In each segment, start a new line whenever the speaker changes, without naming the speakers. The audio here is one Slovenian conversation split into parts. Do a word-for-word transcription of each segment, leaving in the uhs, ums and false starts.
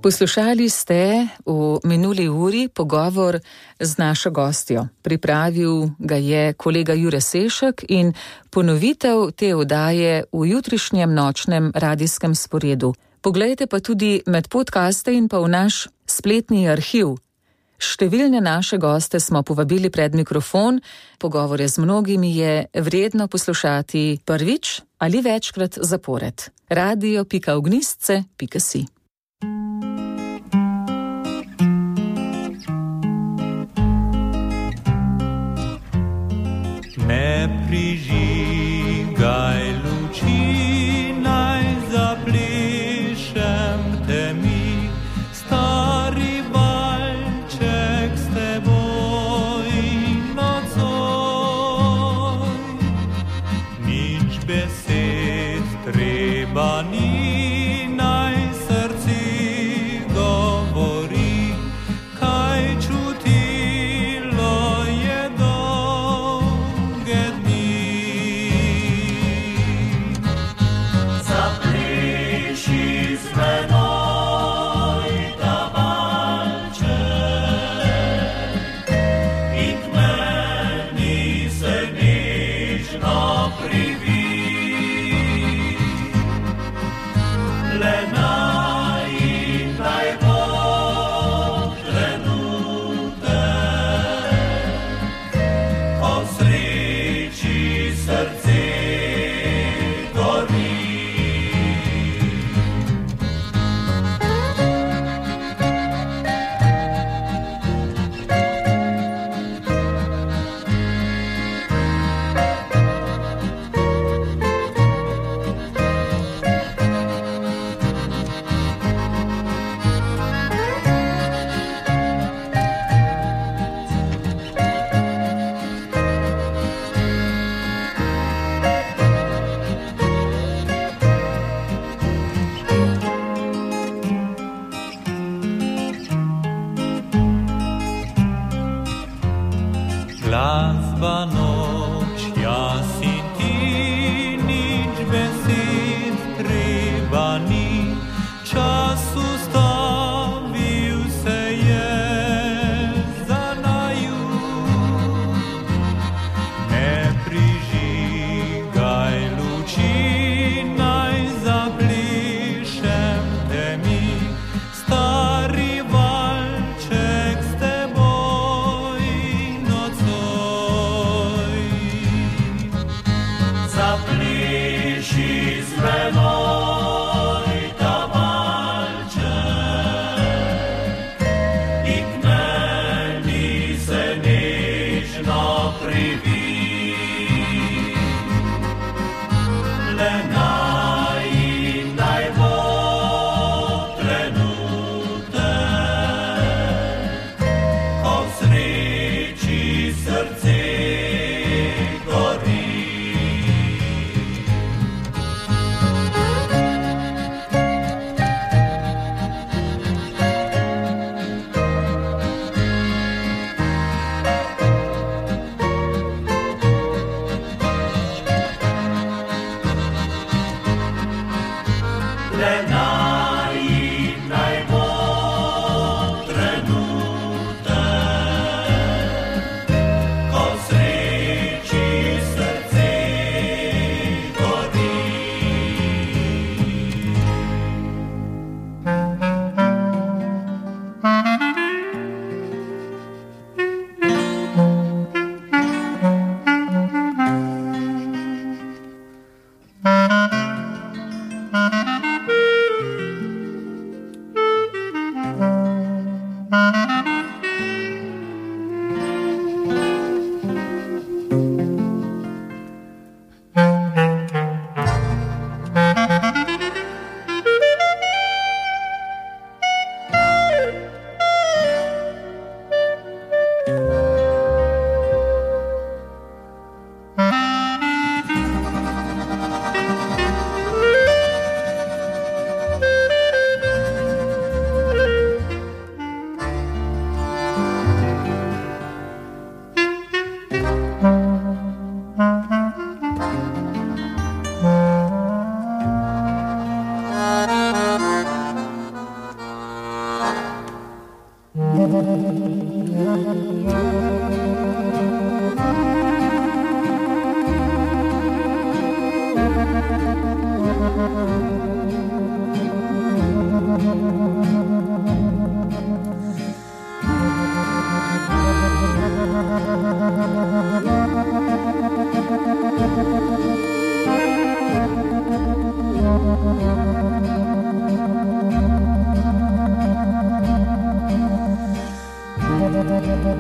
Poslušali ste v minuli uri pogovor z našo gostjo. Pripravil ga je kolega Jure Sešek in ponovitev te oddaje v jutrišnjem nočnem radijskem sporedu. Poglejte pa tudi med podcaste in pa v naš spletni arhiv. Številne naše goste smo povabili pred mikrofon, pogovore z mnogimi je vredno poslušati prvič ali večkrat zapored. radio pika ognistce pika si.
Ne prižigaj luči, naj zaplešem temi, stari valček s teboj nocoj. Nič besed treba ni, naj srce govori, kaj čutilo je dolge dni. Zapliši z menoj ta valček in k meni se nežno privij. Le naj in naj bo trenutek, ko v sreči srce gori. Glasba noč, jaz in ti, nič besed treba ni, čas ustavil se je za naju. Ne prižigaj luči, naj zaplešem temi, stari valček s teboj nocoj. Zapliši z menoj ta valček in k meni se nežno privij. Le naj in naj bo trenutek, ko v sreči srce gori. Le naj in naj bo trenutek, ko v sreči srce gori.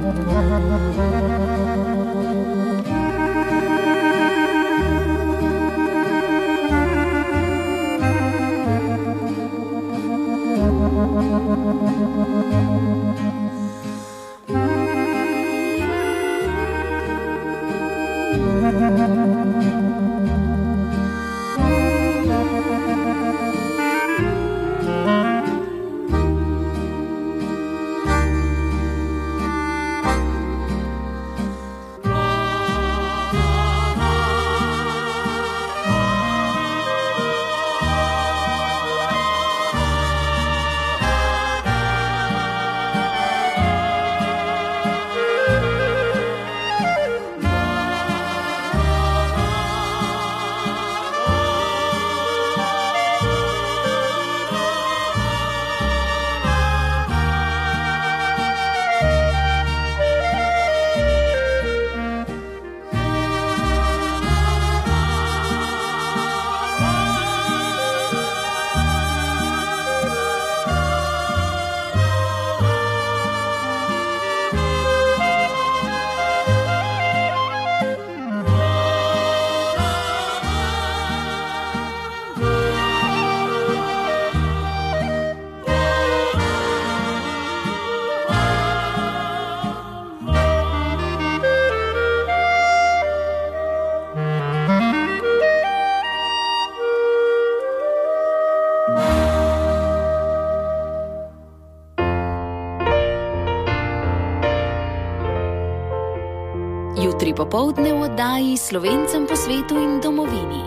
Jutri popoldne v oddaji Slovencem po svetu in domovini.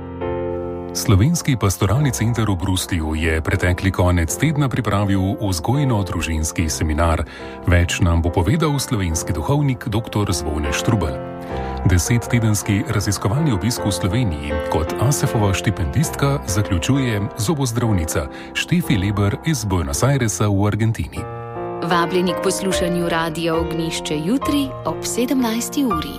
Slovenski pastoralni center v Bruslju je pretekli konec tedna pripravil vzgojno-družinski seminar. Več nam bo povedal slovenski duhovnik dr. Zvone Štrubelj. Desettedenski raziskovalni obisk v Sloveniji kot Asefova štipendistka zaključuje zobozdravnica Štefi Leber iz Buenos Airesa v Argentini.
Vabljeni k poslušanju Radia Ognjišče jutri ob sedemnajsti uri.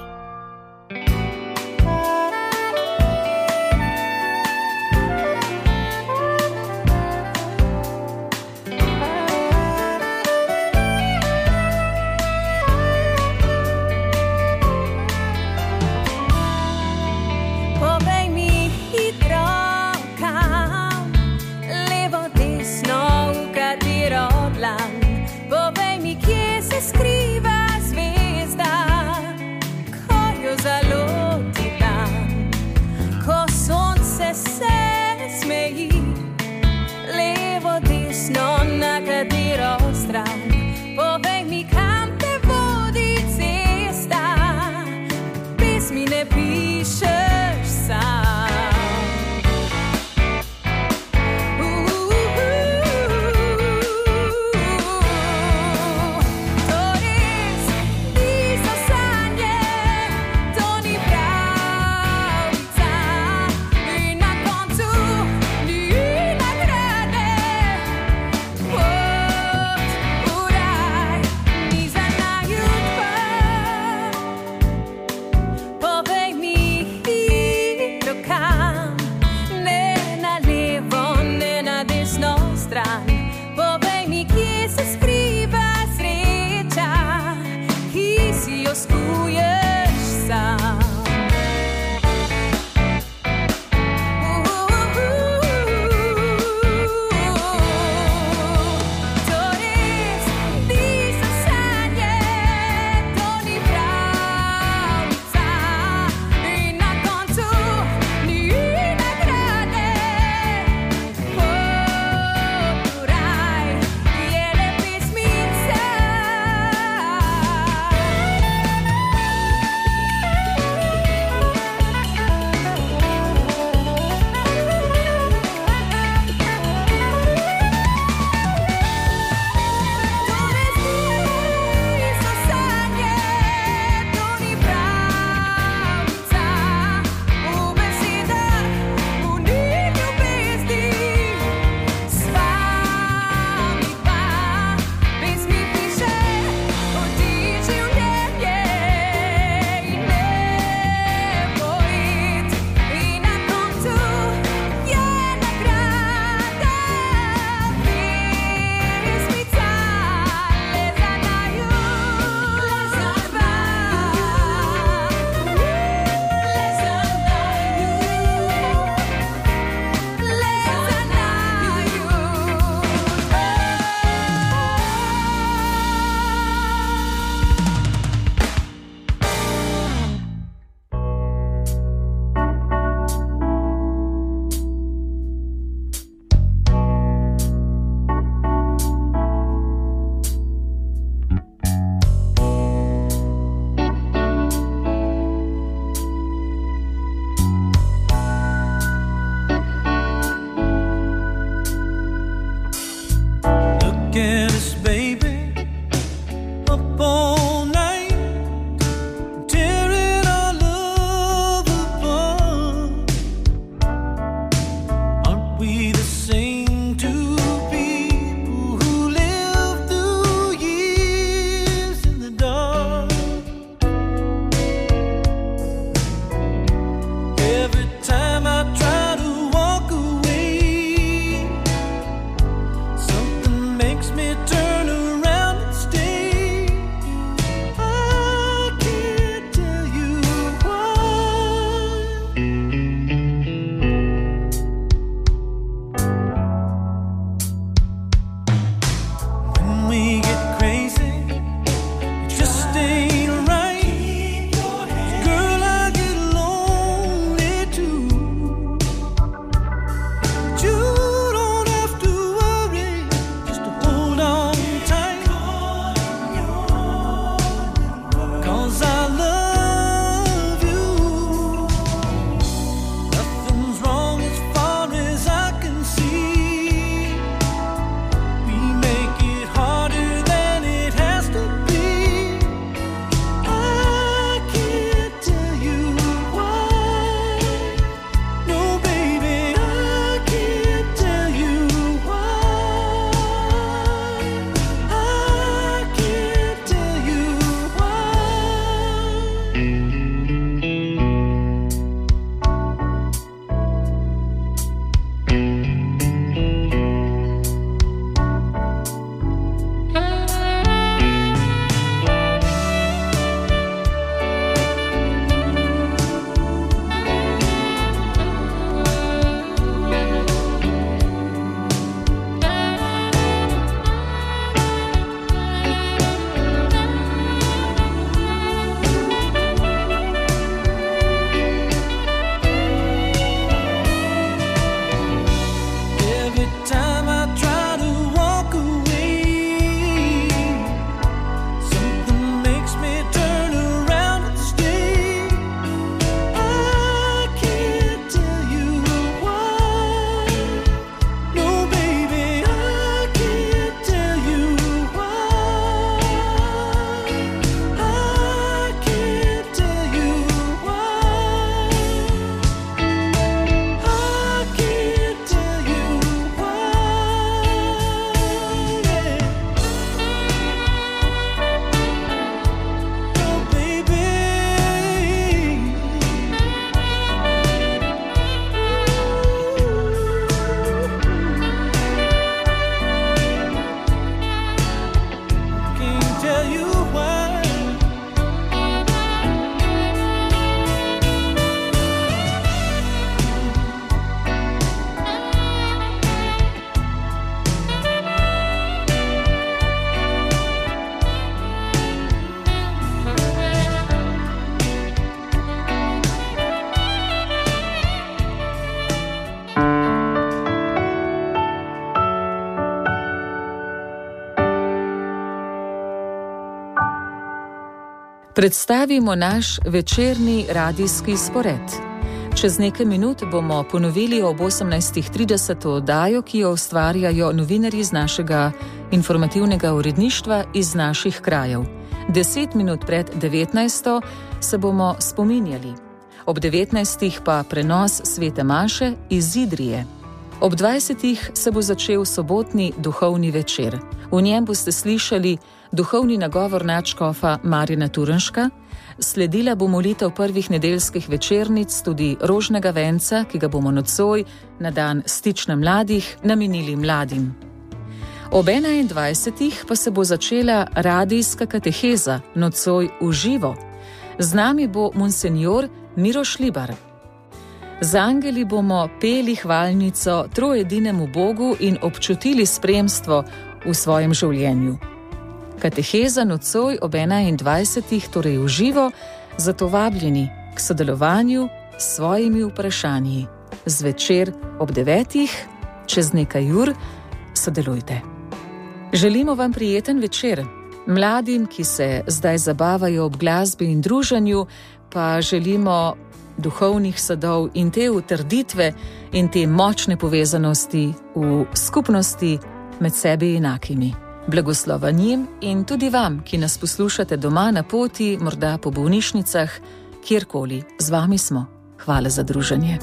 Predstavimo naš večerni radijski spored. Čez nekaj minut bomo ponovili ob osemnajstih trideset oddajo, ki jo ustvarjajo novinarji iz našega informativnega uredništva iz naših krajev. Deset minut pred devetnajsto se bomo spominjali. Ob devetnajstih pa prenos svete maše iz Idrije. Ob dvajsetih se bo začel sobotni duhovni večer. V njem boste slišali duhovni nagovor nadškofa Marjana Turnška, sledila bo molitev prvih nedeljskih večernic, tudi rožnega venca, ki ga bomo nocoj na dan stična mladih namenili mladim. Ob enaindvajsetih pa se bo začela radijska kateheza, nocoj v živo. Z nami bo monsenjor Miroš Libar. Z angeli bomo peli hvalnico trojedinemu Bogu in občutili spremstvo v svojem življenju. Kateheza nocoj ob enaindvajsetih, torej v živo, zato vabljeni k sodelovanju s svojimi vprašanji. Zvečer ob devetih, čez nekaj ur, sodelujte. Želimo vam prijeten večer. Mladim, ki se zdaj zabavajo ob glasbi in druženju, pa želimo duhovnih sadov in te utrditve in te močne povezanosti v skupnosti med sebi enakimi. Blagoslova njim in tudi vam, ki nas poslušate doma na poti, morda po bolnišnicah, kjerkoli. Z vami smo. Hvala za druženje.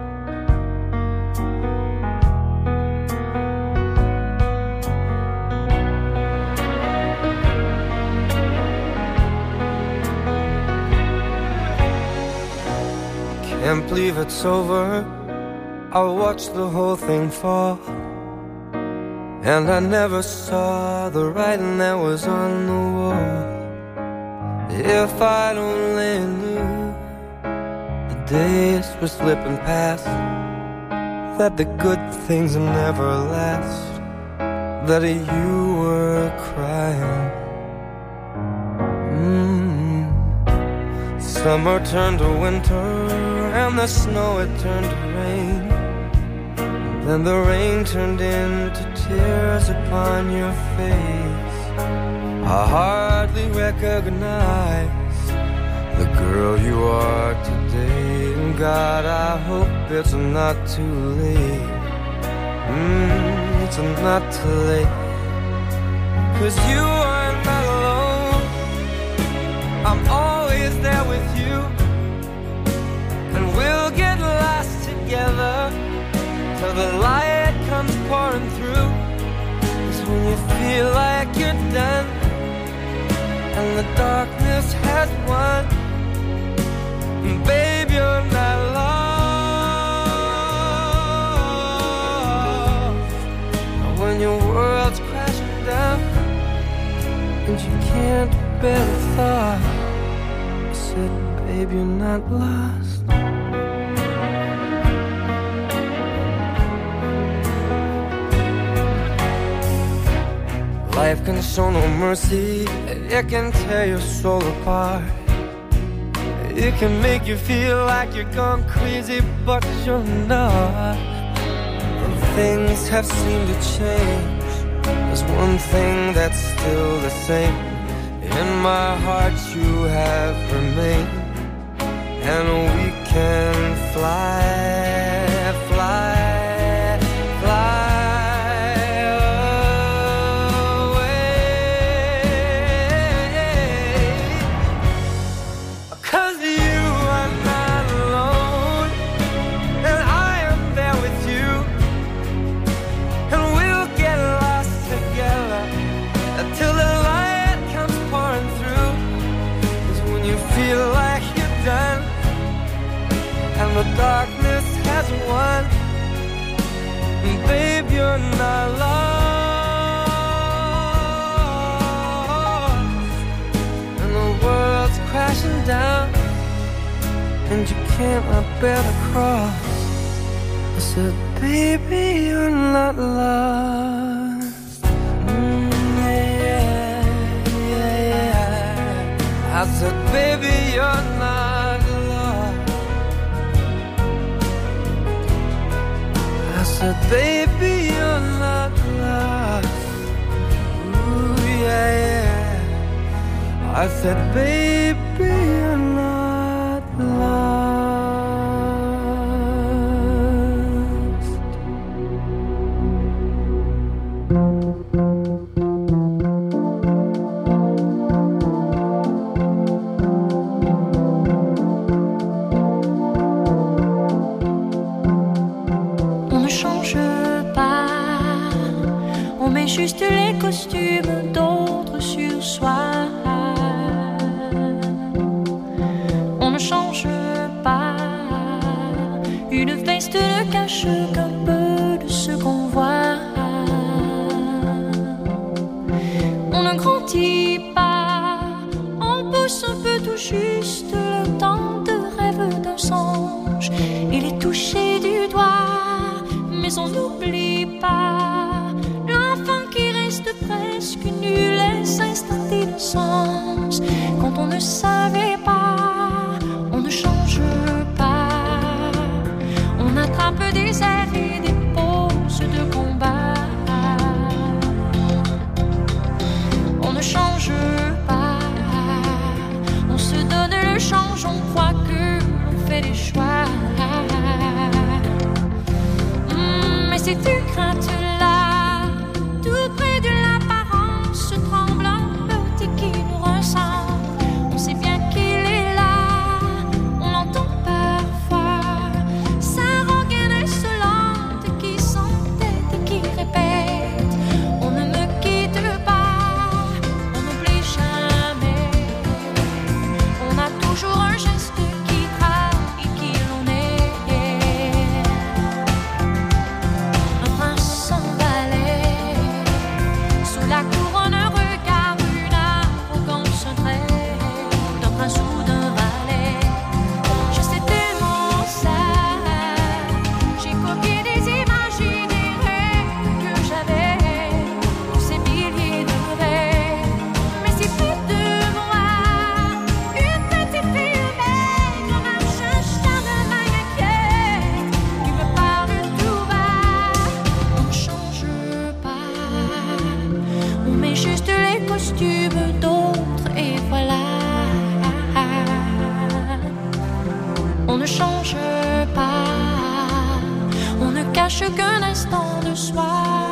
Can't believe it's over. I'll watch the whole thing fall. And I never saw the writing that was on the wall. If I'd only knew the days were slipping past, that the good things never last, that you were crying. Mm. Summer turned to winter, and the snow it turned to rain. Then the rain turned into tears upon your face. I hardly recognize the girl you are today. And God, I hope it's not too late. Mm, it's not too late. 'Cause you are not alone. I'm always there with you. And we'll get lost together till the light comes pouring through. It's when you feel like you're done and the darkness has won. And babe, you're not lost. And when your world's crashing down and you can't bear the thought, I said, babe, you're not lost. Life can show no mercy. It can tear your soul apart. It can make you feel like you're gone crazy, but you're not. And things have seemed to change. There's one thing that's still the same. In my heart you have remained. And we can fly, fly, fly. The darkness has won. Babe, you're not lost. And the world's crashing down and you cannot bear the cross. I said, baby, you're not lost. Mm, yeah, yeah, yeah. I said, baby, you're not. I said, baby, you're not lost. Ooh, yeah, yeah. I said, baby, you're not lost.
On ne change pas, on met juste les costumes d'autres sur soi. On ne change pas, une veste ne cache qu'un peu de ce qu'on voit. On ne grandit pas, on pousse un peu tout juste le temps de rêve d'un songe. Il est touché du doigt, mais on n'oublie pas l'enfant qui reste presque nu, laisse instanter le sens. Quand on ne savait pas, on ne change pas, on attrape des airs et des poses de combat. On ne change pas, on se donne le change, on croit que l'on fait des choix. Mmh, mais ces deux craintes-là, tout près de l'apparence tremblante qui nous ressemble, on sait bien qu'il est là, on l'entend parfois, sa rengaine insolente qui s'entête et qui répète, on ne me quitte pas, on n'oublie jamais, on a toujours un geste qui trahit qui l'on est, un prince sans valet, sous la couronne un regard, une arrogance, un trait d'un prince ou d'un valet. Je sais tellement ça, j'ai copié des images et des rêves que j'avais, tous ces milliers de rêves, mais c'est plus de moi, une petite fille maigre, marche un charme inquiète, qui me parle tout bas. On ne change pas, on met juste les costumes d'autres et voilà. On ne change pas, on ne cache qu'un instant de soi.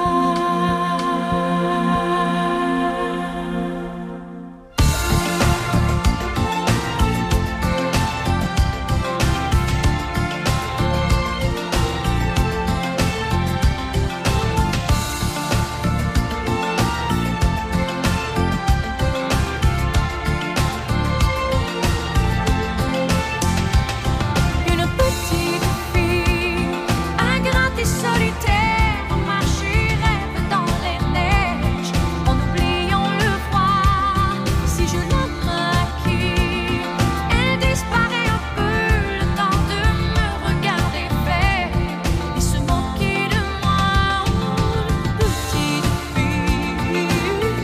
Une petite fille, ingrate et solitaire, marche et rêve dans les neiges, en oubliant le froid. Si je la maquille, elle disparaît un peu, le temps de me regarder faire et se moquer de moi. Une petite fille, une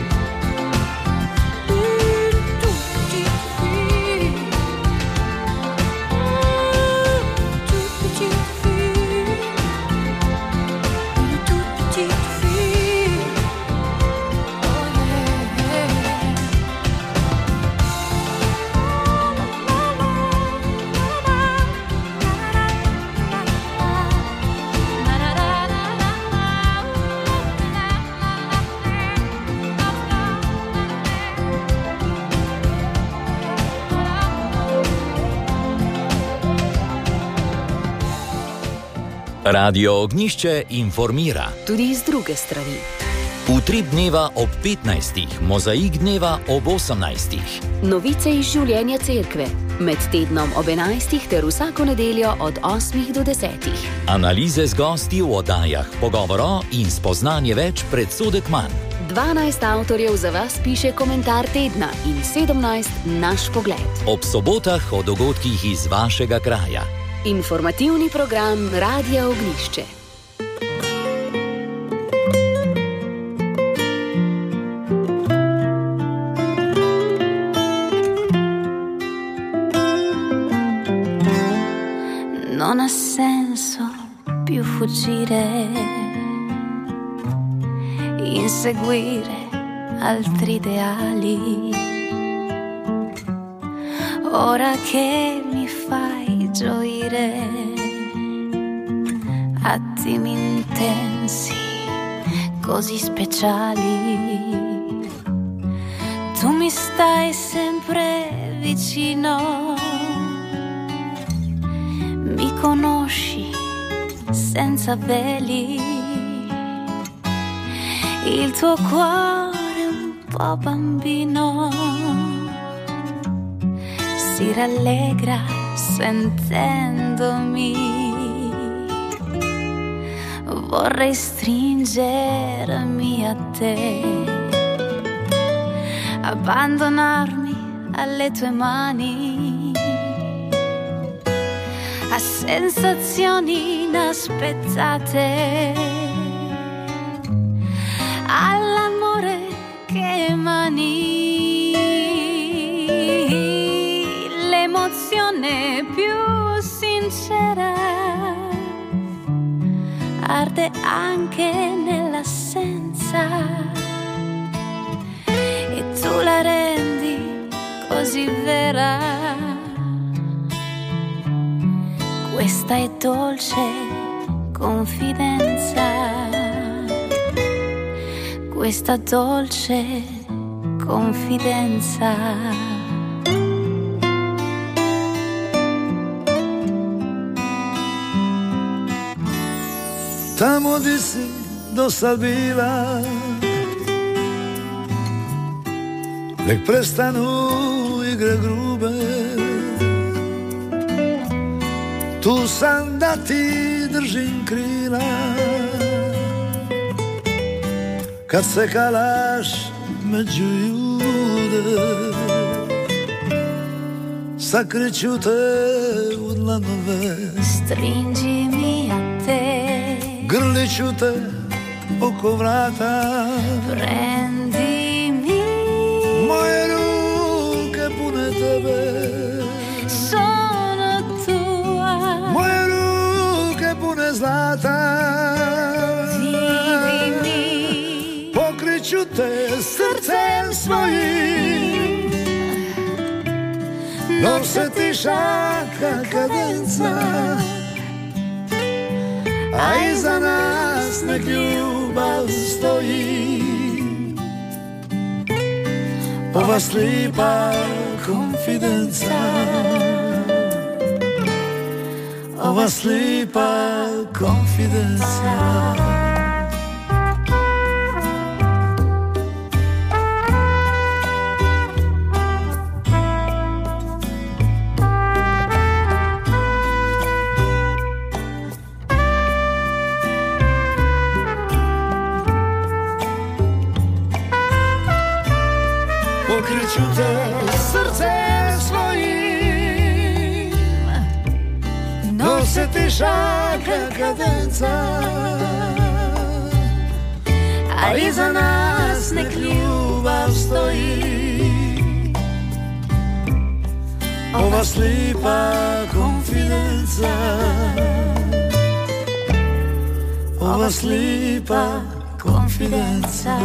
toute petite fille, une toute petite fille, une toute petite fille. Oh
Radio Ognišče informira.
Tudi iz druge strani.
Utrip dneva ob petnajstih, mozaik dneva ob osemnajstih.
Novice iz življenja cerkve. Med tednom ob enajstih ter vsako nedeljo od osmih do desetih.
Analize z gosti v oddajah, pogovoro in spoznanje več predsodek manj.
dvanajst avtorjev za vas piše komentar tedna in sedemnajst naš pogled.
Ob sobotah o dogodkih iz vašega kraja.
Informativni program Radia Ognišče.
Non ha senso più fuggire, inseguire altri ideali. ora che mi fai gioire, attimi intensi, così speciali, tu mi stai sempre vicino, mi conosci senza veli, il tuo cuore un po' bambino si rallegra sentendomi, vorrei stringermi a te, abbandonarmi alle tue mani, a sensazioni inaspettate, all'amore che emani. L'emozione più sincera arde anche nell'assenza e tu la rendi così vera. Questa è dolce confidenza, questa dolce confidenza.
Tamo di si dosta bila, nek prestanu igre grube, tu sam da ti držim krila, kad se kalaš među ljude, sakriću te u dlanove,
stringi mi a te,
grliću te oko vrata,
prendi mi,
moje ruke pune tebe,
sono tua,
moje ruke pune zlata,
vivi mi,
pokriću te srcem svojim, dok se tišaka kadenca, a iza nas nek ljubav stoji, ova slipa konfidenca, ova slipa konfidenca. Pokriću te srcem svojim, dok se tišaka kadenca, a iza nas nek ljubav stoji, ova slipa konfidenca, ova slipa konfidenca.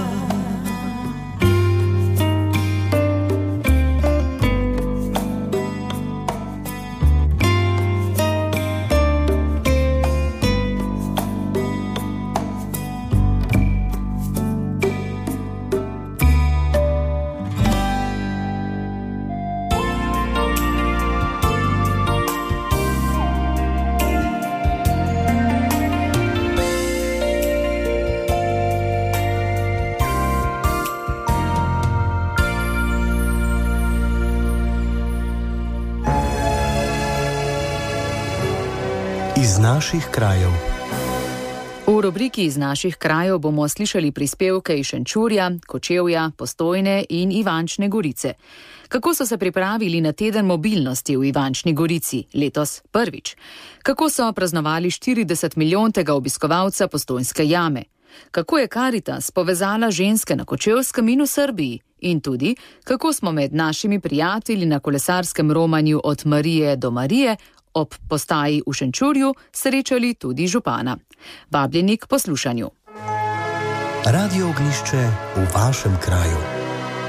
Iz naših krajev.
V rubriki Iz naših krajev bomo slišali prispevke iz Šenčurja, Kočevja, Postojne in Ivančne Gorice. Kako so se pripravili na teden mobilnosti v Ivančni Gorici, letos prvič? Kako so praznovali štirideset milijontega obiskovalca Postojnske jame? Kako je Karitas povezala ženske na Kočevskem in v Srbiji? In tudi, kako smo med našimi prijatelji na kolesarskem romanju od Marije do Marije ob postaji v Šenčurju srečali tudi župana. Vabljeni k poslušanju.
Radio Ognjišče v vašem kraju.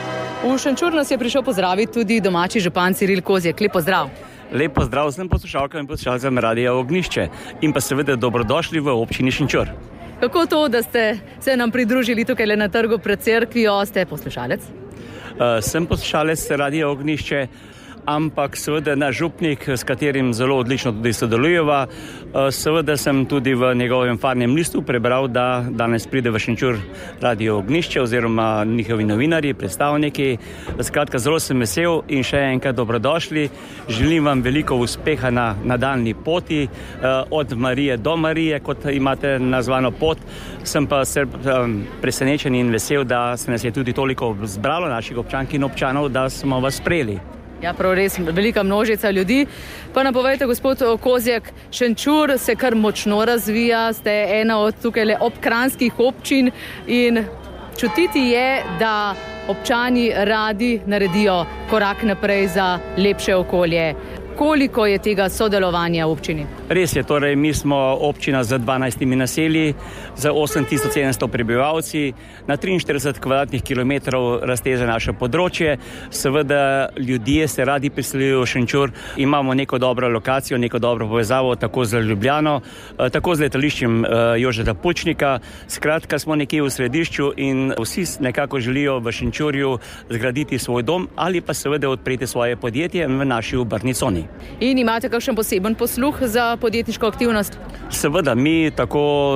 V Šenčur nas je prišel pozdraviti tudi domači župan Ciril Kozjek. Lep pozdrav.
Lep pozdrav vsem poslušalkam in poslušalcem Radia Ognjišče in pa seveda dobrodošli v občini Šenčur.
Kako to, da ste se nam pridružili tukaj le na trgu pred cerkvijo, ste poslušalec?
Uh, sem poslušalec Radia Ognjišče, ampak seveda naš župnik, s katerim zelo odlično tudi sodelujeva. Seveda sem tudi v njegovem farnem listu prebral, da danes pride v Šenčur Radio Ognjišče oziroma njihovi novinarji, predstavniki. Skratka, zelo sem vesel in še enkrat dobrodošli. Želim vam veliko uspeha na nadaljnji poti, od Marije do Marije, kot imate nazvano pot. Sem pa se presenečen in vesel, da se nas je tudi toliko zbralo naših občank in občanov, da smo vas sprejeli.
Ja, prav res, velika množica ljudi. Pa nam povejte, gospod Kozjek, Šenčur se kar močno razvija, ste ena od tukaj le obkranskih občin in čutiti je, da občani radi naredijo korak naprej za lepše okolje. Koliko je tega sodelovanja v občini?
Res je, torej mi smo občina z dvanajstimi naselji, z osem tisoč sedemsto prebivalci, na triinštirideset kvadratnih kilometrov razteže naše področje. Seveda ljudje se radi priselijo v Šenčur, imamo neko dobro lokacijo, neko dobro povezavo tako z Ljubljano, tako z letališčem Jožeta Pučnika. Skratka, smo nekje v središču in vsi nekako želijo v Šenčurju zgraditi svoj dom ali pa seveda odpreti svoje podjetje v naši obrtni coni.
In imate kakšen poseben posluh za podjetniško aktivnost?
Seveda, mi tako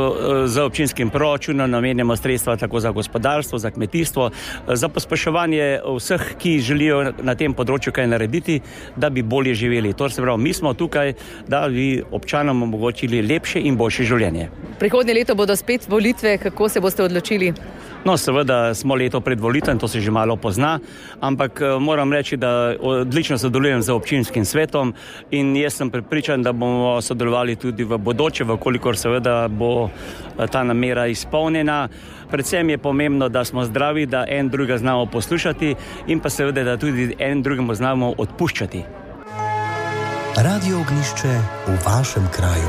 za občinskim proračunom namenjamo sredstva tako za gospodarstvo, za kmetijstvo, za pospeševanje vseh, ki želijo na tem področju kaj narediti, da bi bolje živeli. To se pravi, mi smo tukaj, da bi občanom omogočili lepše in boljše življenje.
Prihodnje leto bodo spet volitve, kako se boste odločili?
No, seveda smo leto pred volitvami, to se že malo pozna, ampak moram reči, da odlično sodelujem z občinskim svetom in jaz sem prepričan, da bomo sodelovali tudi v bodoče, vkolikor seveda bo ta namera izpolnjena. Predvsem je pomembno, da smo zdravi, da en drugega znamo poslušati in pa seveda, da tudi en drugemu znamo odpuščati.
Radio Ognjišče v vašem kraju.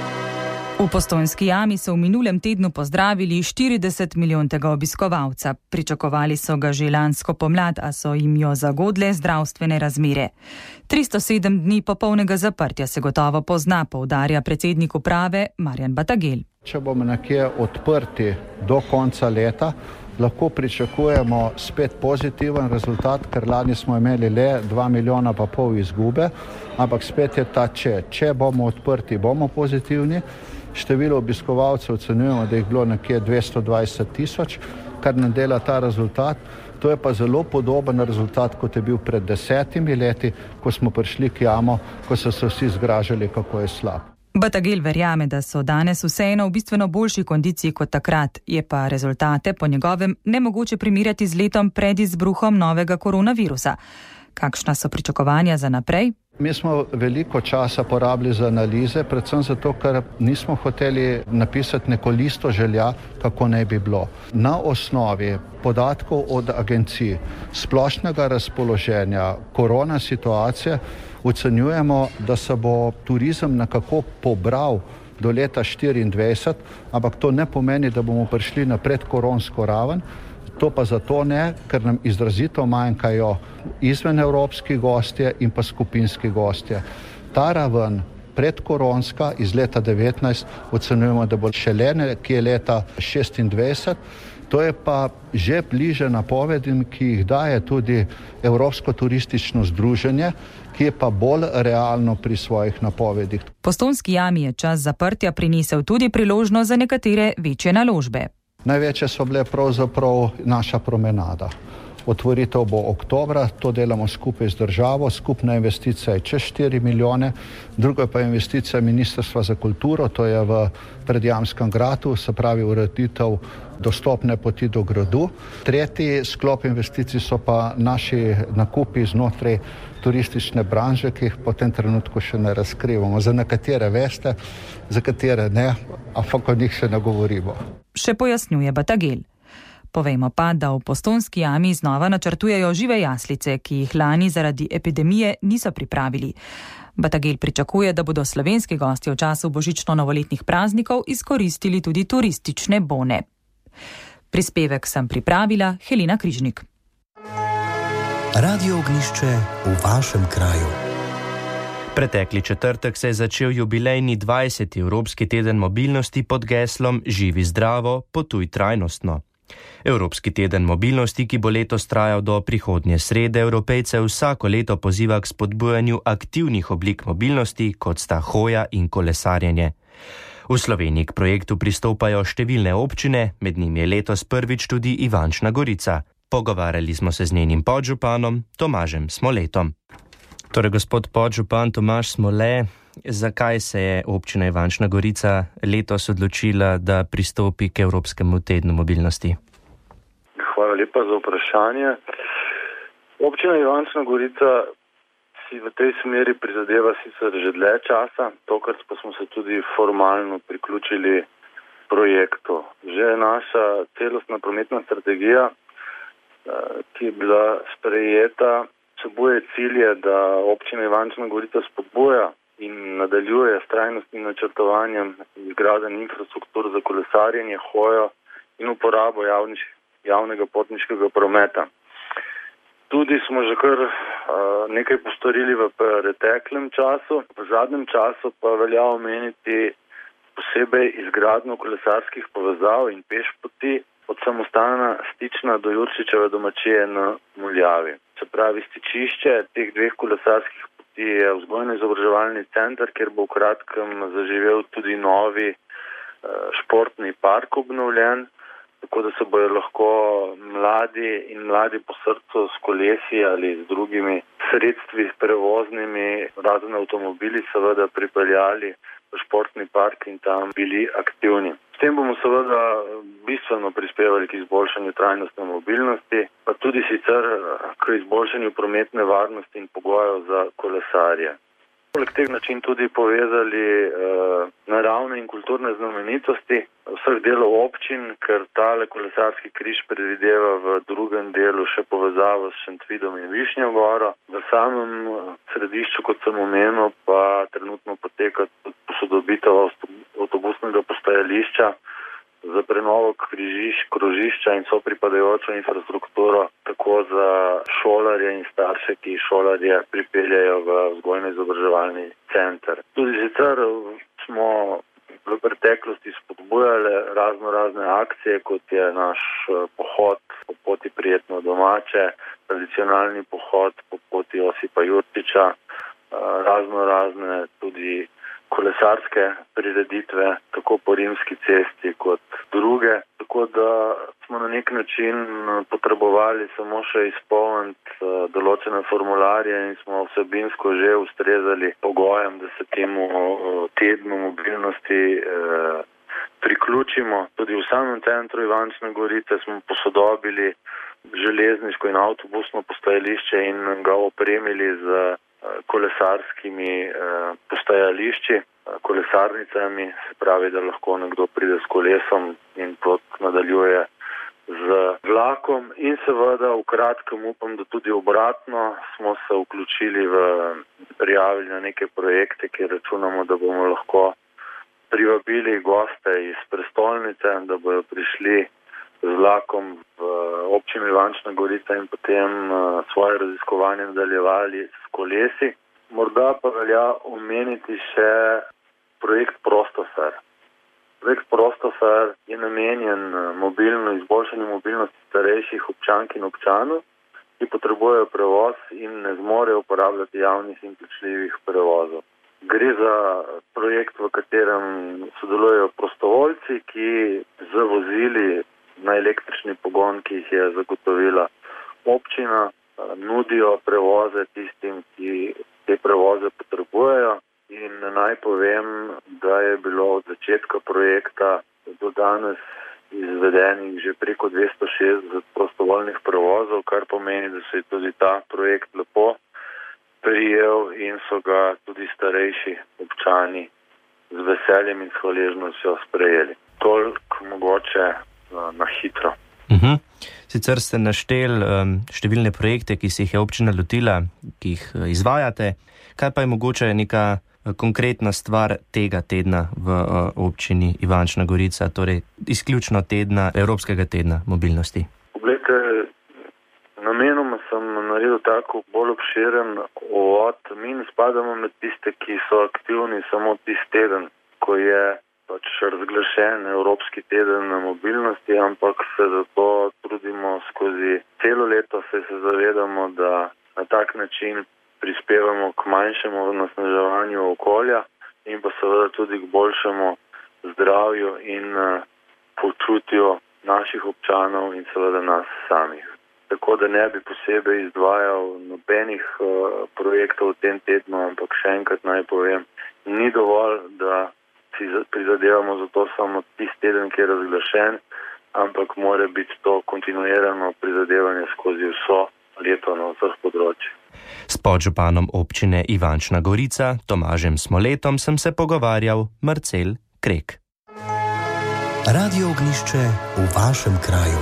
V Postojnski jami so v minulem tednu pozdravili štirideset milijontega obiskovalca. Pričakovali so ga že lansko pomlad, a so jim jo zagodle zdravstvene razmere. tristo sedem dni popolnega zaprtja se gotovo pozna, poudarja predsednik uprave Marjan Batagel.
Če bomo nekje odprti do konca leta, lahko pričakujemo spet pozitiven rezultat, ker lani smo imeli le dva milijona pa pol izgube, ampak spet je ta če. Če bomo odprti, bomo pozitivni. Število obiskovalcev ocenjujemo, da jih bilo nekje dvesto dvajset tisoč, kar nam dela ta rezultat. To je pa zelo podoben rezultat, kot je bil pred desetimi leti, ko smo prišli k jamo, ko so se vsi zgražali, kako je slab.
Batagel verjame, da so danes vseeno v bistveno boljši kondiciji kot takrat, je pa rezultate po njegovem nemogoče primerjati z letom pred izbruhom novega koronavirusa. Kakšna so pričakovanja za naprej?
Mi smo veliko časa porabili za analize, predvsem zato, ker nismo hoteli napisati neko listo želja, kako naj bi bilo. Na osnovi podatkov od agencij, splošnega razpoloženja, korona situacije, ocenjujemo, da se bo turizem nekako pobral do leta štiriindvajset, ampak to ne pomeni, da bomo prišli na predkoronsko raven. To pa zato ne, ker nam izrazito manjkajo izvenevropski gostje in pa skupinski gostje. Ta raven predkoronska iz leta devetnajst ocenjujemo, da bo šele nekje leta šestindvajset. To je pa že bliže napovedim, ki jih daje tudi Evropsko turistično združenje, ki je pa bolj realno pri svojih napovedih.
Postojnski jami je čas zaprtja prinesel tudi priložnost za nekatere večje naložbe.
Največje so bile pravzaprav naša promenada. Otvoritev bo oktobra, to delamo skupaj z državo, skupna investicija je čez štiri milijone, druga pa je investicija Ministrstva za kulturo, to je v Predjamskem gradu, se pravi ureditev dostopne poti do gradu. Tretji sklop investicij so pa naši nakupi znotraj turistične branže, ki jih po tem trenutku še ne razkrivamo. Za nekatere veste, za katere ne, ampak o njih še ne govorimo.
Še pojasnjuje Batagel. Povejmo pa, da v Postojnski jami znova načrtujejo žive jaslice, ki jih lani zaradi epidemije niso pripravili. Batagel pričakuje, da bodo slovenski gostje v času božično-novoletnih praznikov izkoristili tudi turistične bone. Prispevek sem pripravila Helena Križnik.
Radio Ognišče v vašem kraju.
Pretekli četrtek se je začel jubilejni dvajseti Evropski teden mobilnosti pod geslom Živi zdravo, potuj trajnostno. Evropski teden mobilnosti, ki bo letos trajal do prihodnje srede, Evropejce vsako leto poziva k spodbujanju aktivnih oblik mobilnosti, kot sta hoja in kolesarjenje. V Sloveniji k projektu pristopajo številne občine, med njimi je letos prvič tudi Ivančna Gorica. Pogovarjali smo se z njenim podžupanom Tomažem Smoletom. Torej, gospod podžupan Tomaž Smole, zakaj se je občina Ivančna Gorica letos odločila, da pristopi k Evropskemu tednu mobilnosti?
Hvala lepa za vprašanje. Občina Ivančna Gorica si v tej smeri prizadeva sicer že dlje časa, tokrat pa smo se tudi formalno priključili projektu. Že naša celostna prometna strategija, ki je bila sprejeta, vsebuje cilje, da občina Ivančna Gorica spodbuja in nadaljuje s trajnostnim načrtovanjem izgradenj infrastruktur za kolesarjenje, hojo in uporabo javnih, javnega potniškega prometa. Tudi smo že kar uh, nekaj postorili v preteklem času, v zadnjem času pa velja omeniti posebej izgradnjo kolesarskih povezav in pešpoti od samostana Stična do Jurčičeve domačije na Muljavi. Se pravi, stičišče teh dveh kolesarskih poti je vzgojno-izobraževalni center, kjer bo v kratkem zaživel tudi novi uh, športni park obnovljen, tako da se bojo lahko mladi in mladi po srcu s kolesi ali z drugimi sredstvi prevoznimi, razen avtomobili seveda, pripeljali v športni park in tam bili aktivni. S tem bomo seveda bistveno prispevali k izboljšanju trajnostne mobilnosti, pa tudi sicer k izboljšanju prometne varnosti in pogojev za kolesarje. Poleg tega način tudi povezali eh, naravne in kulturne znamenitosti vseh delov občin, ker tale kolesarski križ predvideva v drugem delu še povezavo s Šentvidom in Višnjo goro. V samem središču, kot sem omenil, pa trenutno poteka posodobitev avtobusnega postajališča za prenovo križišč, krožišča in so pripadajočo infrastrukturo tako za šolarje in starše, ki šolarje pripeljajo v vzgojno-izobraževalni center. Tudi sicer smo v preteklosti spodbujali razno razne akcije, kot je naš pohod po poti Prijetno domače, tradicionalni pohod po poti Josipa Jurčiča, razno razne tudi kolesarske prireditve, tako po Rimski cesti kot druge, tako da smo na nek način potrebovali samo še izpolniti določene formularje in smo vsebinsko že ustrezali pogojem, da se temu tednu mobilnosti eh, priključimo. Tudi v samem centru Ivančne Gorice smo posodobili železniško in avtobusno postajališče in ga opremili z kolesarskimi eh, postajališči, kolesarnicami, se pravi, da lahko nekdo pride s kolesom in pot nadaljuje z vlakom. In seveda v kratkem, upam, da tudi obratno, smo se vključili v prijavili na neke projekte, kjer računamo, da bomo lahko privabili goste iz prestolnice, da bojo prišli z vlakom v občino Ivančna Gorica in potem uh, svoje raziskovanje nadaljevali s kolesi. Morda pa velja omeniti še projekt Prostofer. Projekt Prostofer je namenjen mobilno izboljšanju mobilnosti starejših občank in občanov, ki potrebujejo prevoz in ne zmorejo uporabljati javnih in plačljivih prevozov. Gre za projekt, v katerem sodelujejo prostovoljci, ki z vozili na električni pogon, ki jih je zagotovila občina, nudijo prevoze tistim, ki te prevoze potrebujejo. In naj povem, da je bilo od začetka projekta do danes izvedenih že preko dvesto šestdeset prostovoljnih prevozov, kar pomeni, da se je tudi ta projekt lepo prijel in so ga tudi starejši občani z veseljem in hvaležnostjo sprejeli. Toliko mogoče na hitro.
Uh-huh. Sicer ste našteli um, številne projekte, ki se jih je občina lotila, ki jih uh, izvajate. Kaj pa je mogoče neka uh, konkretna stvar tega tedna v uh, občini Ivančna Gorica, torej izključno tedna, Evropskega tedna mobilnosti?
Poglejte, namenoma sem naredil naredil tako bolj obširen uvod. Mi ne spadamo med tiste, ki so aktivni samo tisti teden, ko je pač razglašen Evropski teden mobilnosti, ampak se zato trudimo skozi celo leto, se se zavedamo, da na tak način prispevamo k manjšemu onesnaževanju okolja in pa seveda tudi k boljšemu zdravju in počutju naših občanov in seveda nas samih. Tako da ne bi posebej izdvajal nobenih uh, projektov v tem tednu, ampak še enkrat naj povem, ni dovolj, da si prizadevamo za to samo tisti teden, ki je razglašen, ampak mora biti to kontinuirano prizadevanje skozi vso leto na vseh področjih.
S podžupanom občine Ivančna Gorica, Tomažem Smoletom, sem se pogovarjal Marcel Krek.
Radio Ognjišče v vašem kraju.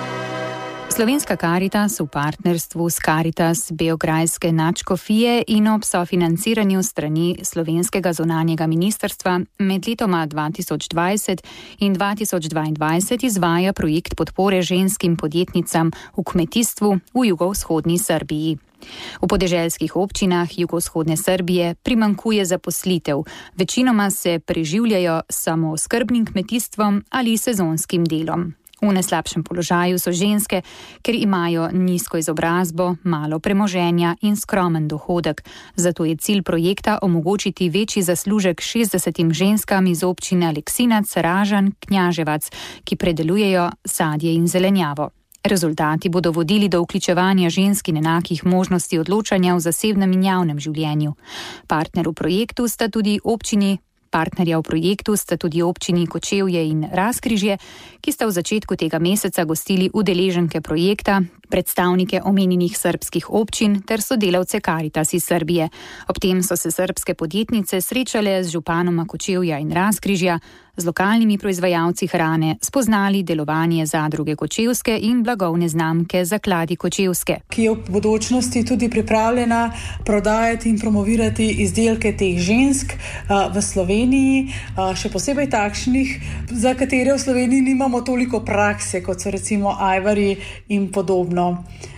Slovenska Karitas v partnerstvu s Karitas Beograjske nadškofije in ob sofinanciranju strani Slovenskega zunanjega ministrstva med letoma dva tisoč dvajset in dva tisoč dvaindvajset izvaja projekt podpore ženskim podjetnicam v kmetijstvu v jugovzhodni Srbiji. V podeželskih občinah jugovzhodne Srbije primanjkuje zaposlitev, večinoma se preživljajo samo skrbnim kmetijstvom ali sezonskim delom. V najslabšem položaju so ženske, ker imajo nizko izobrazbo, malo premoženja in skromen dohodek. Zato je cilj projekta omogočiti večji zaslužek šestdesetim ženskam iz občine Aleksinac, Ražan, Knjaževac, ki predelujejo sadje in zelenjavo. Rezultati bodo vodili do vključevanja žensk in enakih možnosti odločanja v zasebnem in javnem življenju. Partner v projektu sta tudi občini Partnerja v projektu sta tudi občini Kočevje in Razkrižje, ki sta v začetku tega meseca gostili udeleženke projekta, predstavnike omenjenih srbskih občin ter sodelavce Karitas iz Srbije. Ob tem so se srbske podjetnice srečale z županoma Kočevja in Razkrižja, z lokalnimi proizvajalci hrane, spoznali delovanje zadruge Kočevske in blagovne znamke Zakladi Kočevske,
ki je v bodočnosti tudi pripravljena prodajati in promovirati izdelke teh žensk v Sloveniji, še posebej takšnih, za katere v Sloveniji nimamo toliko prakse, kot so recimo ajvari in podobno.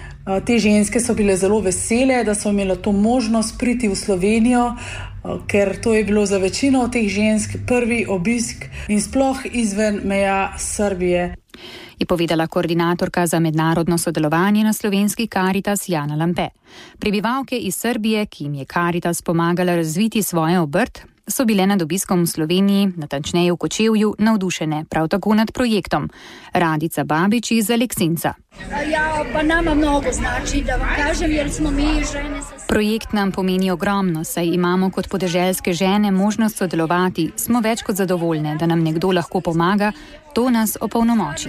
Te ženske so bile zelo vesele, da so imele to možnost priti v Slovenijo, ker to je bilo za večino teh žensk prvi obisk in sploh izven meja Srbije.
Je povedala koordinatorka za mednarodno sodelovanje na slovenski Karitas Jana Lampe. Prebivalke iz Srbije, ki jim je Karitas pomagala razviti svojo obrt, so bile nad obiskom v Sloveniji, natančneje v Kočevju, navdušene prav tako nad projektom. Radica Babič iz Aleksinca.
Ja, pa nama mnogo znači, da vam kažem, jer smo mi žene...
Projekt nam pomeni ogromno, saj imamo kot podeželske žene možnost sodelovati. Smo več kot zadovoljne, da nam nekdo lahko pomaga, to nas opolnomoči.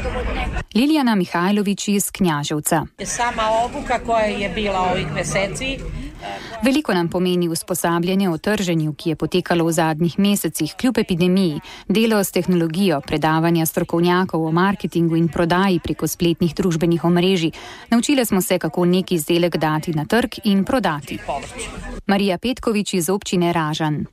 Lilijana Mihajlović iz Knjaževca.
Sama obuka koja je bila ovih meseci.
Veliko nam pomeni usposabljanje o trženju, ki je potekalo v zadnjih mesecih kljub epidemiji, delo s tehnologijo, predavanja strokovnjakov o marketingu in prodaji preko spletnih družbenih omrežij. Naučile smo se, kako neki izdelek dati na trg in prodati. Marija Petković iz občine Ražan.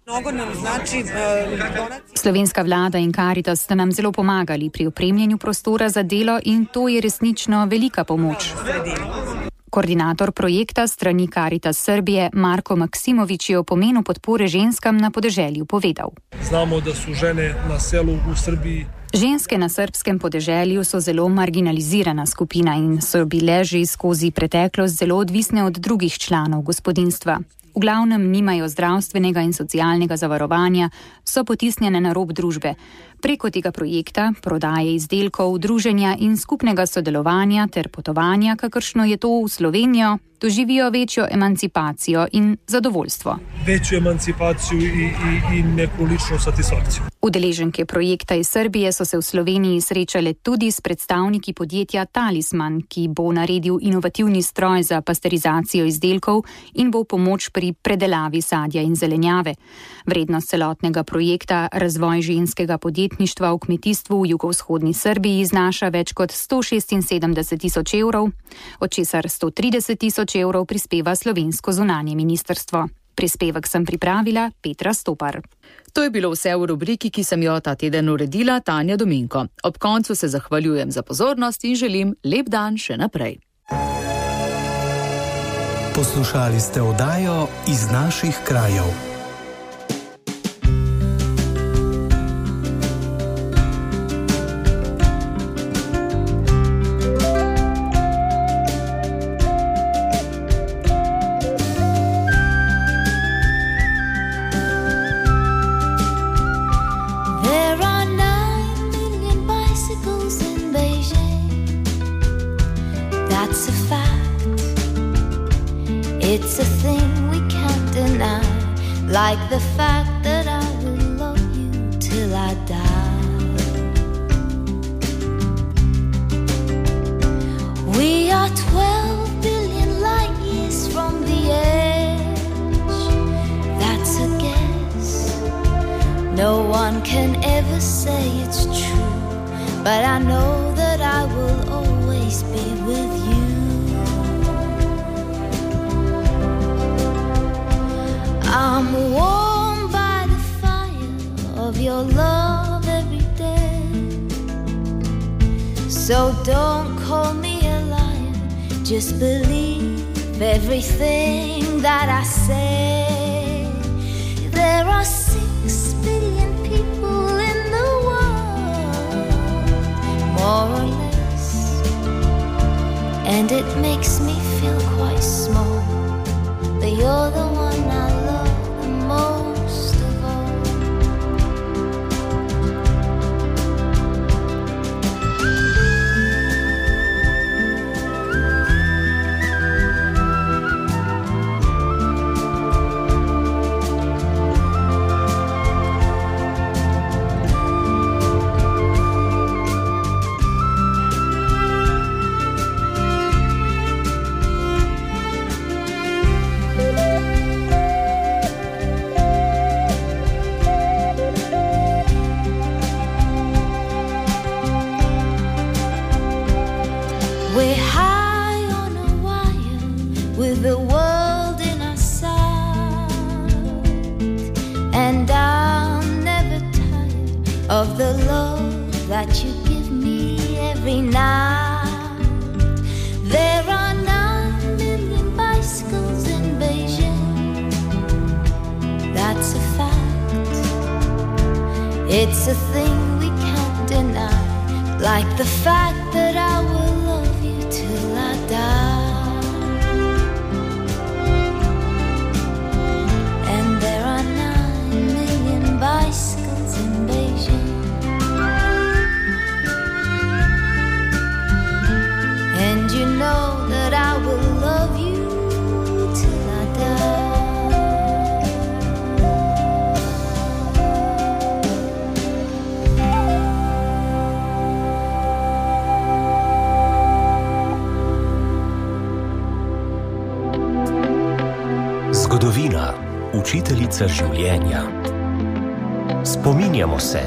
Slovenska vlada in Karitas sta nam zelo pomagali pri opremljanju prostora za delo in to je resnično velika pomoč. Koordinator projekta strani Karitas Srbije Marko Maksimović je o pomenu podpore ženskam na podeželju povedal.
Znamo, da so žene na selu v Srbiji.
Ženske na srbskem podeželju so zelo marginalizirana skupina in so bile že skozi preteklost zelo odvisne od drugih članov gospodinjstva. V glavnem nimajo zdravstvenega in socialnega zavarovanja, so potisnjene na rob družbe. Preko tega projekta, prodaje izdelkov, druženja in skupnega sodelovanja ter potovanja, kakršno je to v Slovenijo, doživijo večjo emancipacijo in zadovoljstvo.
Večjo emancipaciju in neko lično satisfakcijo.
Udeleženke projekta iz Srbije so se v Sloveniji srečale tudi s predstavniki podjetja Talisman, ki bo naredil inovativni stroj za pasterizacijo izdelkov in bo pomoč pri predelavi sadja in zelenjave. Vrednost celotnega projekta Razvoj ženskega podjetništva v kmetijstvu v jugovzhodni Srbiji znaša več kot sto šestinsedemdeset tisoč evrov, od česar sto trideset tisoč evrov prispeva slovensko zunanje ministrstvo. Prispevek sem pripravila Petra Stopar.
To je bilo vse v rubriki, ki sem jo ta teden uredila, Tanja Dominko. Ob koncu se zahvaljujem za pozornost in želim lep dan še naprej.
Poslušali ste oddajo Iz naših krajev.
It's a thing we can't deny, like the fact that I will love you till I die. We are twelve billion light years from the edge. That's a guess. No one can ever say it's true, but I know that I will always be with you. I'm warmed by the fire of your love every day. So don't call me a liar, just believe everything that I say. There are six billion people in the world, more or less, and it makes me feel quite small, but you're the one I love most of all. We're high on a wire with the world in our sight, and I'm never tired of the love that you give me every night. There are nine million bicycles in Beijing, that's a fact. It's a thing we can't deny, like the fact that I will love you till I die. And there are nine million bicycles in Beijing, and you know that I will love you till I die.
Zgodovina, učiteljica življenja. Spominjamo se.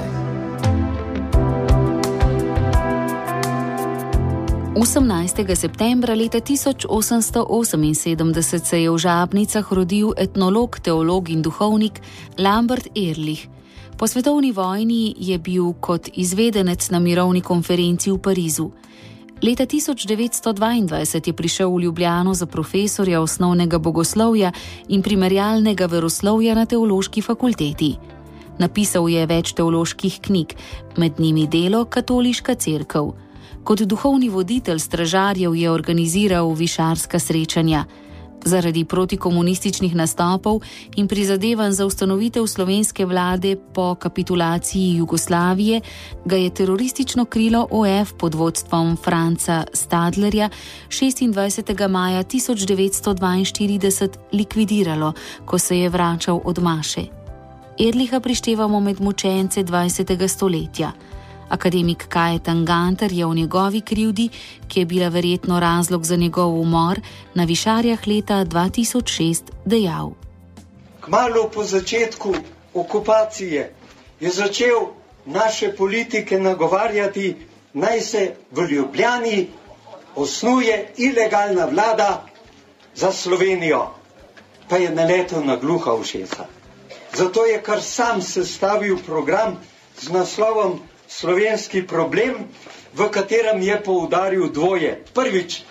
osemnajstega septembra leta tisoč osemsto oseminsedemdeset se je v Žabnicah rodil etnolog, teolog in duhovnik Lambert Ehrlich. Po svetovni vojni je bil kot izvedenec na mirovni konferenci v Parizu. Leta tisoč devetsto dvaindvajset je prišel v Ljubljano za profesorja osnovnega bogoslovja in primerjalnega veroslovja na teološki fakulteti. Napisal je več teoloških knjig, med njimi delo Katoliška cerkev. Kot duhovni voditelj stražarjev je organiziral višarska srečanja. Zaradi protikomunističnih nastopov in prizadevanj za ustanovitev slovenske vlade po kapitulaciji Jugoslavije ga je teroristično krilo O F pod vodstvom Franca Stadlerja šestindvajsetega maja tisoč devetsto dvainštirideset likvidiralo, ko se je vračal od maše. Ehrlicha prištevamo med mučence dvajsetega stoletja. Akademik Kajetan Gantar je o njegovi krivdi, ki je bila verjetno razlog za njegov umor, na Višarjah leta dva tisoč šest dejal.
Kmalu po začetku okupacije je začel naše politike nagovarjati, naj se v Ljubljani osnuje ilegalna vlada za Slovenijo, pa je naletel na gluha ušesa. Zato je kar sam sestavil program z naslovom Slovenski problem, v katerem je poudaril dvoje. Prvič,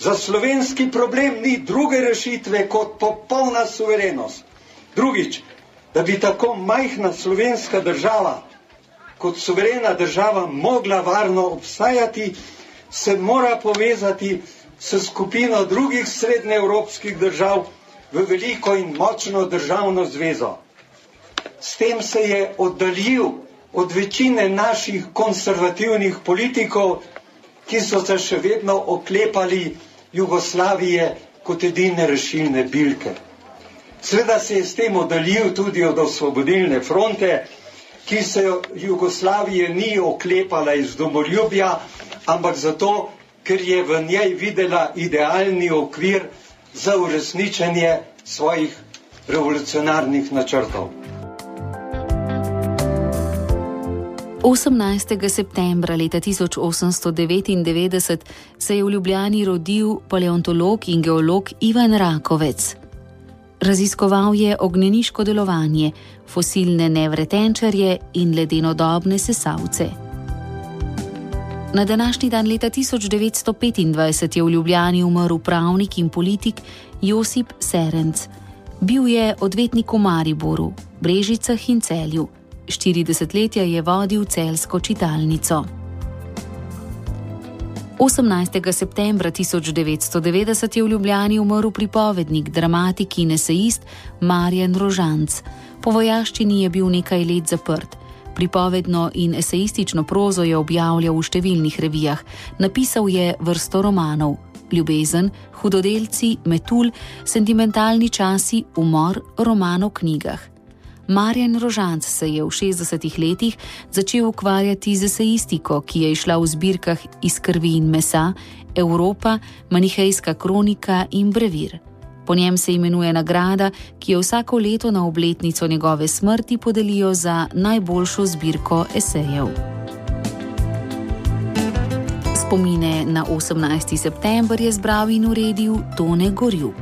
Za slovenski problem ni druge rešitve kot popolna suverenost. Drugič, da bi tako majhna slovenska država kot suverena država mogla varno obstajati, se mora povezati s skupino drugih srednjeevropskih držav v veliko in močno državno zvezo. S tem se je oddaljil od večine naših konservativnih politikov, ki so se še vedno oklepali Jugoslavije kot edine rešilne bilke. Seveda se je s tem oddaljil tudi od Osvobodilne fronte, ki se Jugoslavije ni oklepala iz domoljubja, ampak zato, ker je v njej videla idealni okvir za uresničenje svojih revolucionarnih načrtov.
osemnajstega septembra leta tisoč osemsto devetindevetdeset se je v Ljubljani rodil paleontolog in geolog Ivan Rakovec. Raziskoval je ognjeniško delovanje, fosilne nevretenčarje in ledenodobne sesalce. Na današnji dan leta tisoč devetsto petindvajset je v Ljubljani umrl pravnik in politik Josip Serenc. Bil je odvetnik v Mariboru, Brežicah in Celju. Štiri desetletja je vodil celjsko čitalnico. osemnajstega septembra tisoč devetsto devetdeset je v Ljubljani umrl pripovednik, dramatik in esejist Marjan Rožanc. Po vojaščini je bil nekaj let zaprt. Pripovedno in esejistično prozo je objavljal v številnih revijah. Napisal je vrsto romanov: Ljubezen, Hudodelci, Metul, Sentimentalni časi, Umor, roman o knjigah. Marjan Rožanc se je v šestdesetih letih začel ukvarjati z esejistiko, ki je išla v zbirkah Iz krvi in mesa, Evropa, Manihejska kronika in Brevir. Po njem se imenuje nagrada, ki jo vsako leto na obletnico njegove smrti podelijo za najboljšo zbirko esejev. Spomine na osemnajsti september je zbral in uredil Tone Gorjup.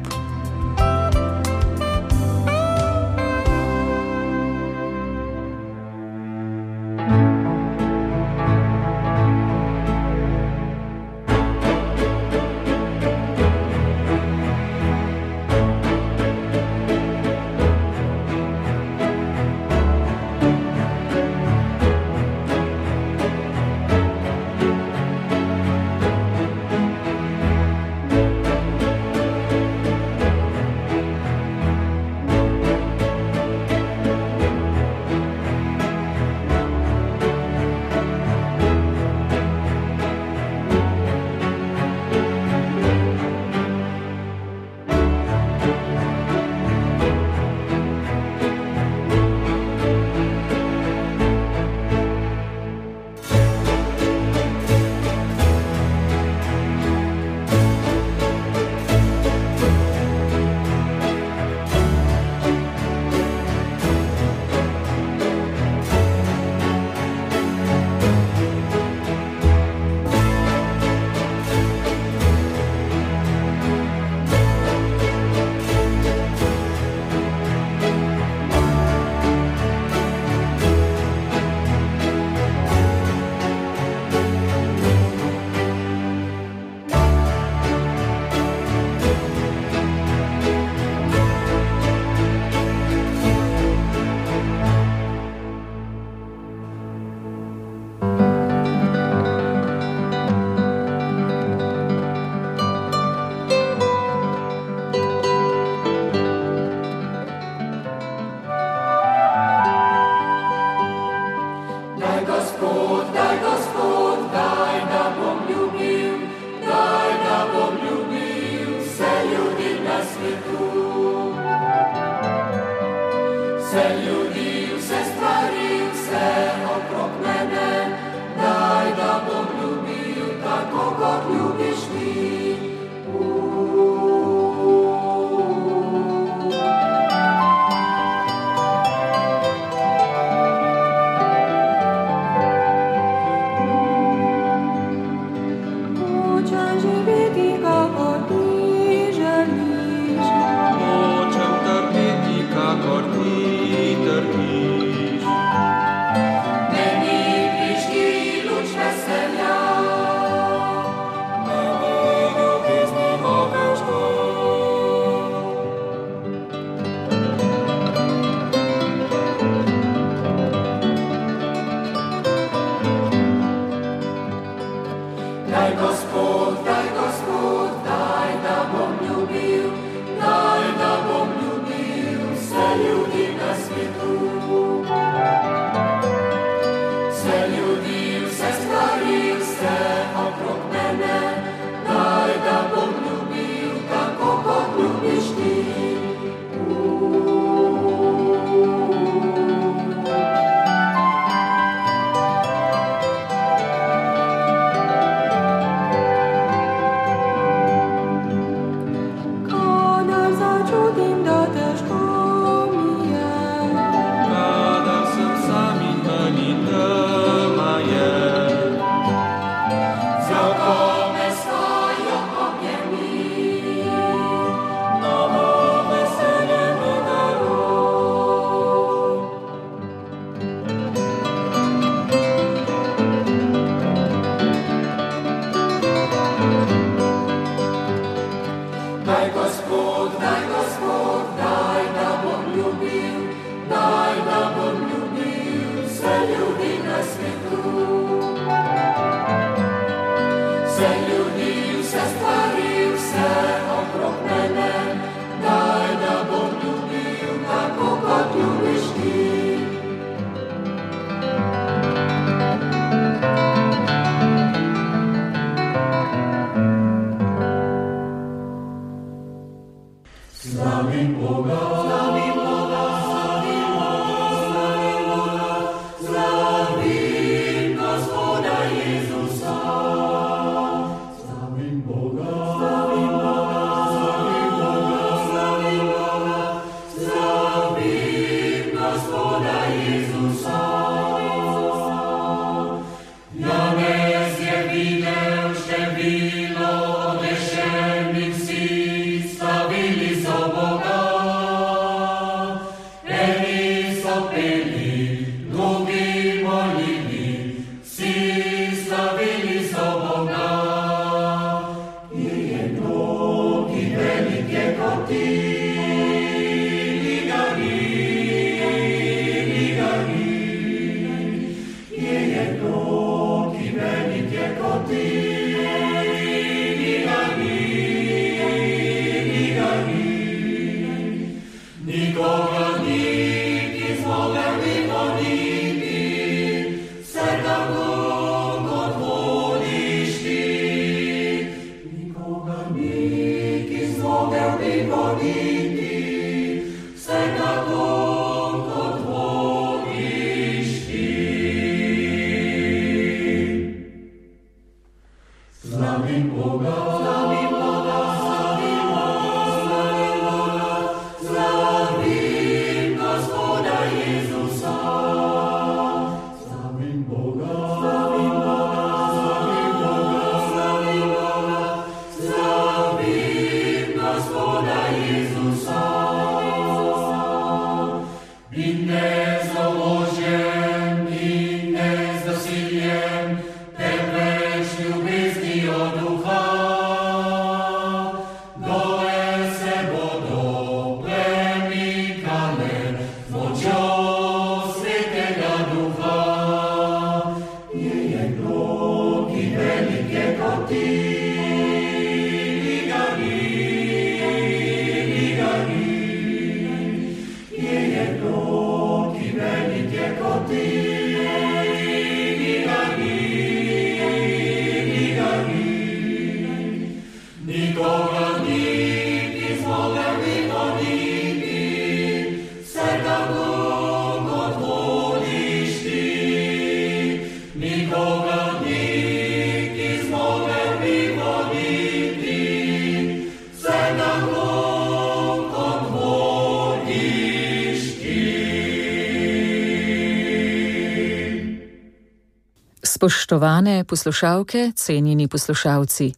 Spoštovane poslušalke, cenjeni poslušalci.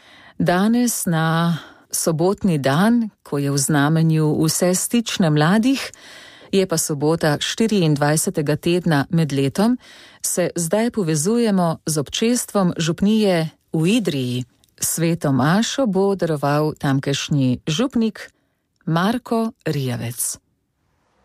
Danes na sobotni dan, ko je v znamenju vse stične mladih, je pa sobota štiriindvajsetega tedna med letom, se zdaj povezujemo z občestvom župnije v Idriji. Sveto mašo bo daroval tamkajšnji župnik Marko Rijavec.